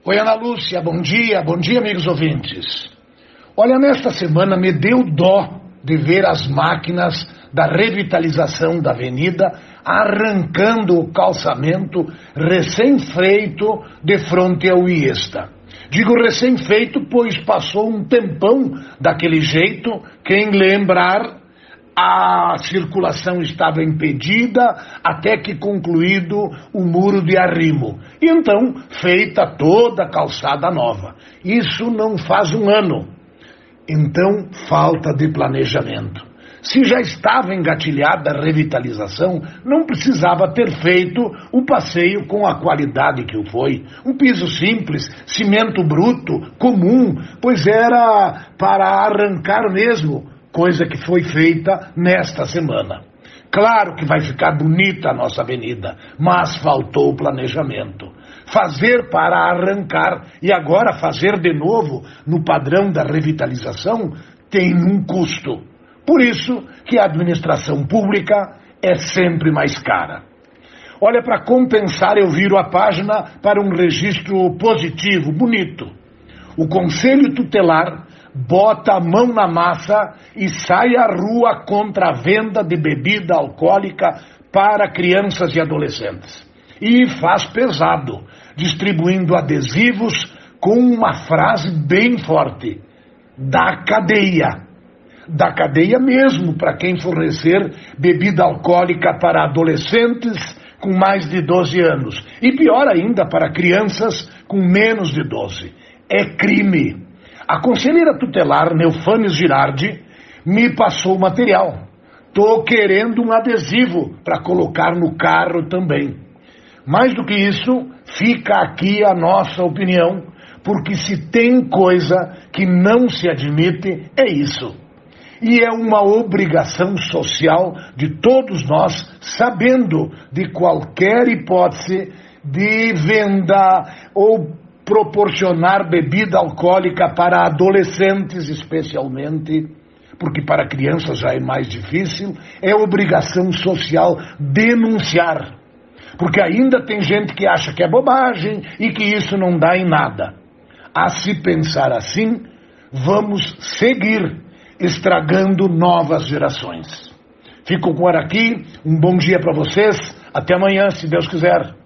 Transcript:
Oi, Ana Lúcia, bom dia, amigos ouvintes. Olha, nesta semana me deu dó de ver as máquinas da revitalização da avenida arrancando o calçamento recém-feito de frente ao Iesta. Digo recém-feito, pois passou um tempão daquele jeito. Quem lembrar, a circulação estava impedida até que concluído o muro de arrimo. E então, feita toda a calçada nova. Isso não faz um ano. Então, falta de planejamento. Se já estava engatilhada a revitalização, não precisava ter feito o passeio com a qualidade que o foi. Um piso simples, cimento bruto, comum, pois era para arrancar mesmo, coisa que foi feita nesta semana. Claro que vai ficar bonita a nossa avenida, mas faltou o planejamento. Fazer para arrancar e agora fazer de novo no padrão da revitalização tem um custo. Por isso que a administração pública é sempre mais cara. Olha, para compensar, eu viro a página para um registro positivo, bonito. O Conselho Tutelar bota a mão na massa e sai à rua contra a venda de bebida alcoólica para crianças e adolescentes. E faz pesado, distribuindo adesivos com uma frase bem forte: da cadeia. Da cadeia mesmo para quem fornecer bebida alcoólica para adolescentes com mais de 12 anos. E pior ainda, para crianças com menos de 12. É crime. A conselheira tutelar, Neufânios Girardi, me passou o material. Estou querendo um adesivo para colocar no carro também. Mais do que isso, fica aqui a nossa opinião, porque se tem coisa que não se admite, é isso. E é uma obrigação social de todos nós, sabendo de qualquer hipótese de venda ou proporcionar bebida alcoólica para adolescentes especialmente, porque para crianças já é mais difícil, é obrigação social denunciar. Porque ainda tem gente que acha que é bobagem e que isso não dá em nada. A se pensar assim, vamos seguir estragando novas gerações. Fico por aqui, um bom dia para vocês, até amanhã, se Deus quiser.